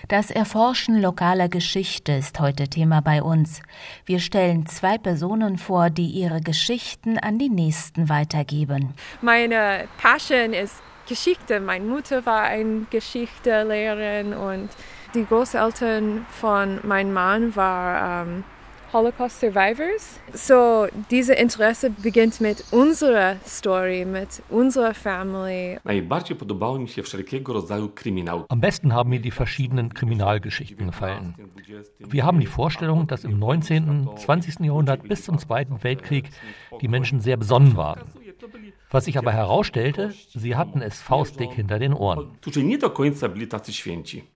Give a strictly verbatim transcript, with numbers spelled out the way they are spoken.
Das Erforschen lokaler Geschichte ist heute Thema bei uns. Wir stellen zwei Personen vor, die ihre Geschichten an die Nächsten weitergeben. Meine Passion ist Geschichte. Meine Mutter war eine Geschichtslehrerin und die Großeltern von meinem Mann waren ähm, Holocaust Survivors. So, dieses Interesse beginnt mit unserer Story, mit unserer Family. Am besten haben mir die verschiedenen Kriminalgeschichten gefallen. Wir haben die Vorstellung, dass im neunzehnten, zwanzigsten Jahrhundert bis zum Zweiten Weltkrieg die Menschen sehr besonnen waren. Was sich aber herausstellte, sie hatten es faustdick hinter den Ohren.